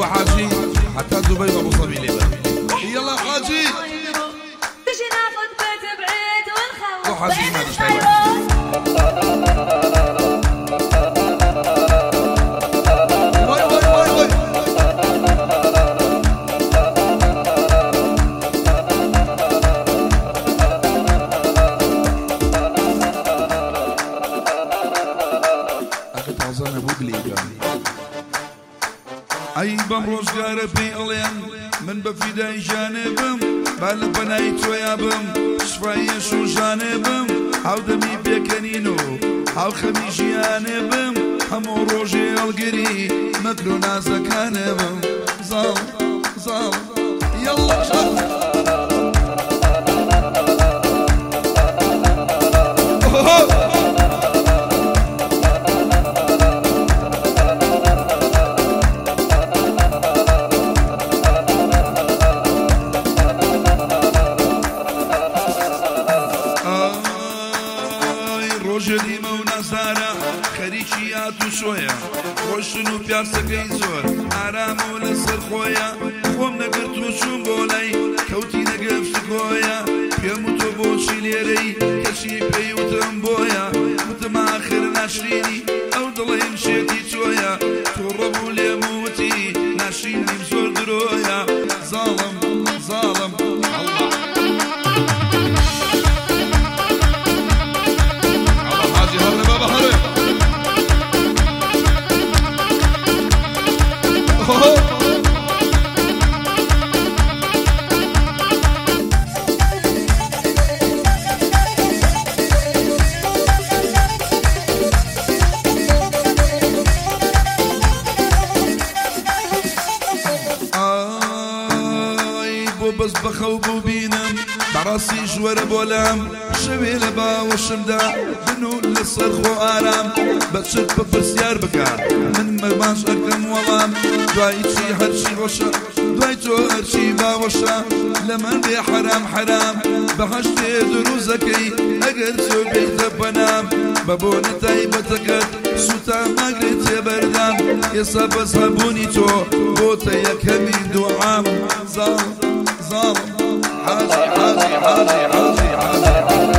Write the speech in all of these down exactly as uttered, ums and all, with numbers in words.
ابو حاجي حتى دبي ابو صبي ليبا يلا حاجي تجي ناخذ بيت بعيد ونخلص ابو حاجي ما تشتغل اي بمروش قاربي الين من بفداي جانبم بالبنايت ويابم شفايا شو جانبم هاو دمي بيكنينو هاو خميجي جانبم همو روجي القري مثلو نازكانبم زال زال يلا شغل روجليمة ونزارة خريجيات وشوية روشنو بياسكي زور عرام ولسر خويا خوم نقرت وشون بولاي كوتي نقف سكويا بيموتو بوشي ليري كشي بي وتنبويا متماخر ناشريني او ضلي مشيتي شويا توربو لي موتي ناشريني بزور درويا ظالم ظالم الله بس بخوبو بينم براسي جوار بولام شوي لبا وشمدا بنو للصرخو آرام بتشد ببرسيار بكا من مغماش أكرم والام دواي تشي هرشي غشا دواي تو هرشي باوشا لمن دي حرام حرام بحشتي دروزكي أقر سو بيت بنام بابون تايبتكت سوتا ماقريت يا بردام يصاب أصحابوني تو بوتا يكمين دوعام ظالم ظالم حاجي حاجي حاجي حاجي حاجي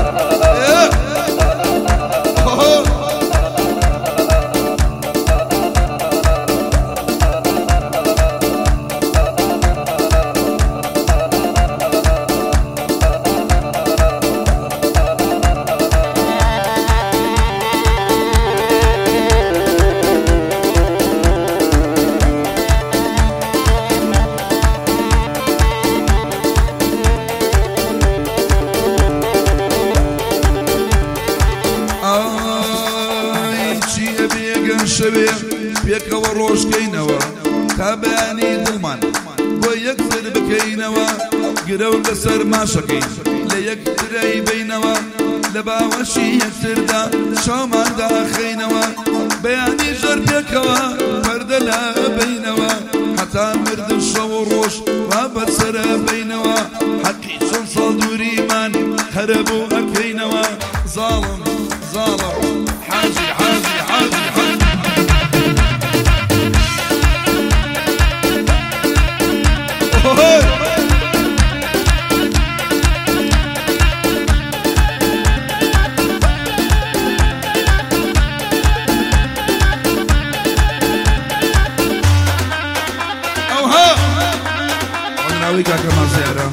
شوي بيك وروش كينوا تابعني دلمان بو يكسر بكينوا قرو لسر ما شكي ليكتري بينوا لبا وشي يكسر دا شامان دا خينوا بياني جر بيكوا فرد لا بينوا حتى مرد الشو روش رابط سر بينوا حقي شنصل دوري من هربو أكينوا ظالم ظالم حاجي حاجي حاجي حاجي ويكا كمان زيارة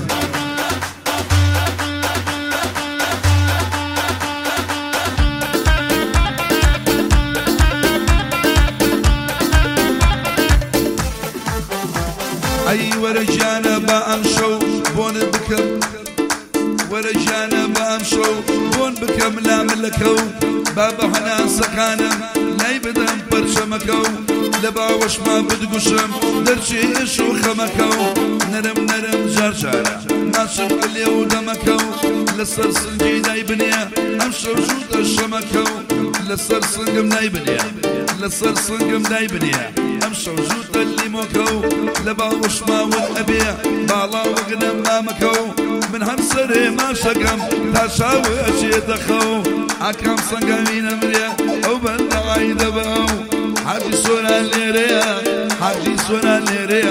أي ورجانا بأمشو بون بكم ورجانا بأمشو بون بكم لا ملكو بابا حنا سكانم لا يبدم برشمكو لبا وش ما بدقشم درشي شو خمكو نرم نرم جرجارة ناشم قلي ودمكو لسر سنجي نايبنيا امشو جود الشمكو لسر سنقم نايبنيا لسر سنقم نايبنيا امشو جود اللي موكو لبا وش ما والابيع بالا وغنم مامكو من همسري ما شقم تاشاوي اشي دخو اكرم صنقمين امريا او بلد عايدة بقو حاجي سونا ليريا حاجي سونا ليريا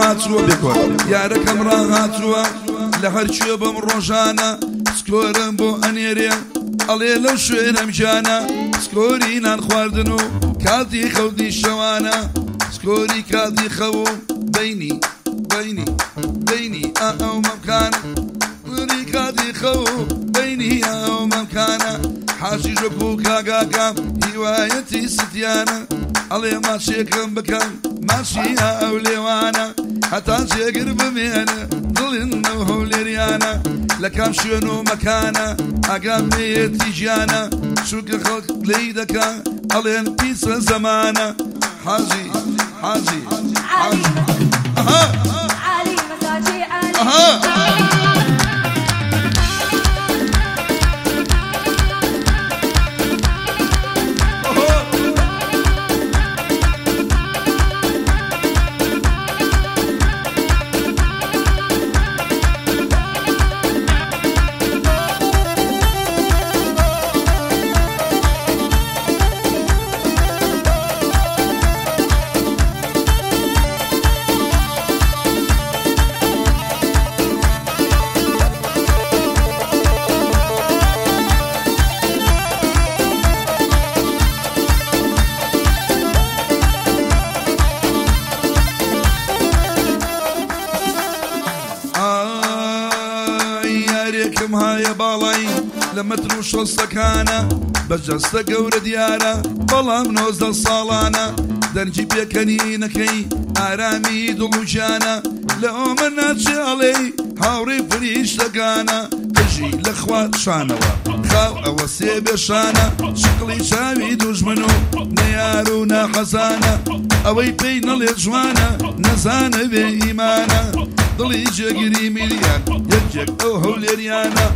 هاتووە بێکۆ یارەکەم ڕاهاتووە لە هەرچێ بەم ڕۆژانە سکۆرم بۆ ئەنێرێ ئەڵێ لەو شوێنەم جانە سکۆری نان خواردن و کاتی خەوتی شەوانە سکۆری کاتی خەو و بەینی بەینی بەینی ئەو مەمکانە سکۆری کاتی خەو و بەینی ئەو مەمکانە حاجی ژۆک و کاگاکەم هیوایەتی ستیانە ئەڵێ ماچێکم بکەم ماچی ئەو لێوانە هەتا جێگر بمێنە دڵێن ئەو هەولێریانە لە کام شوێن و مەکانە ئاگام نێتی ژیانە چونکە خەڵک لێی دەکا ئەڵێن پیسە زەمانە حاجی حاجی حاجی ئەها عالی مەساجی عالی ئەها هايە باڵای لە مەتر و شۆستەکانە بەجەستە گەورە دیارە بەڵام نۆزدە ساڵانە دەرجی پێکەنینەکەی ئارامی دڵ و جانە لە ئۆمە ناچێڵێی هاوڕێی فریشتەکانە دژی لە خوات شانەوە خاو ئەوە سێ بێشانە شقڵی چاوی دوژمن و نەیار و ناحەزانە ئەوەی پێی نەڵێ جوانە نەزانە بێ ئیمانە دڵی جێگیری میلیان یەکێک ئەو هەولێریانە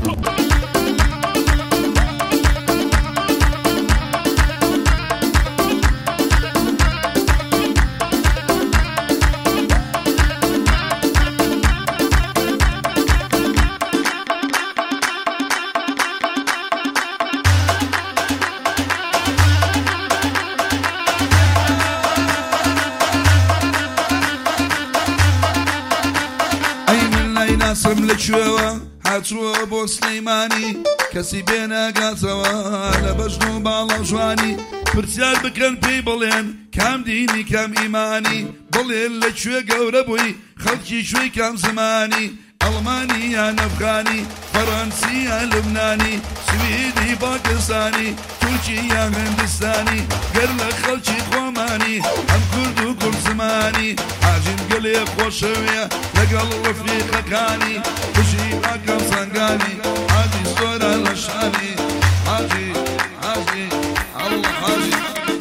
ناسم لە کوێوە هاتووە بۆ سلەیمانی کەسی بێنەگاتەوە لە بەژن و باڵە جوانی پرسیار بکەن پێی بڵێن کام دینی کام ئیمانی بڵێن لە کوێ گەورە بووی خەڵکی کوێی کام زمانی ئەڵمانی یان ئەفغانی فەڕەنسی یان لوبنانی سویدی پاکستانی تورکی یان هندستانی گەر لە خەڵکی خۆمانی ئەم کورد و کورد زمانی حاجیم گەلێ خۆشەوێ لەگەڵ ڕەفیقەکانی بژی ئاکەم سەنگانی حاجی زۆرە لە شانی حاجی حاجی ئەڵڵە حاجی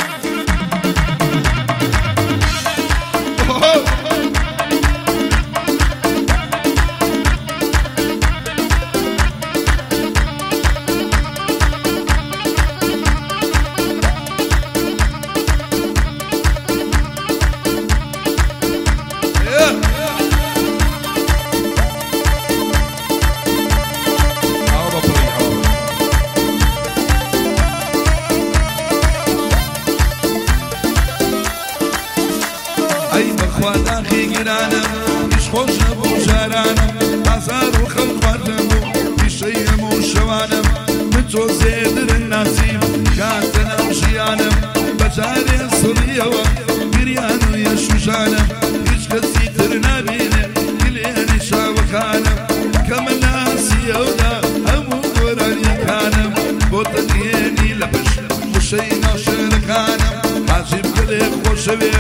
خوارداخی گرانم پیش خۆش نەبوو جارانم ئازار و خەڵک خواردم و پیشەی هەموو شەوانم من تۆ زێدرن ناسیم کاتە ناو ژیانم بەجارێ سڵیەوە گریان و یەشوژانم هیچ کەسی تر نابینێ گلێنی شاوەکانم کە من ناسیەودا هەموو گۆرانیەکانم بۆ تەنهێنی لە پشت وشەی ناوشێرەکانم حاجیم گەلێ خۆشەوێ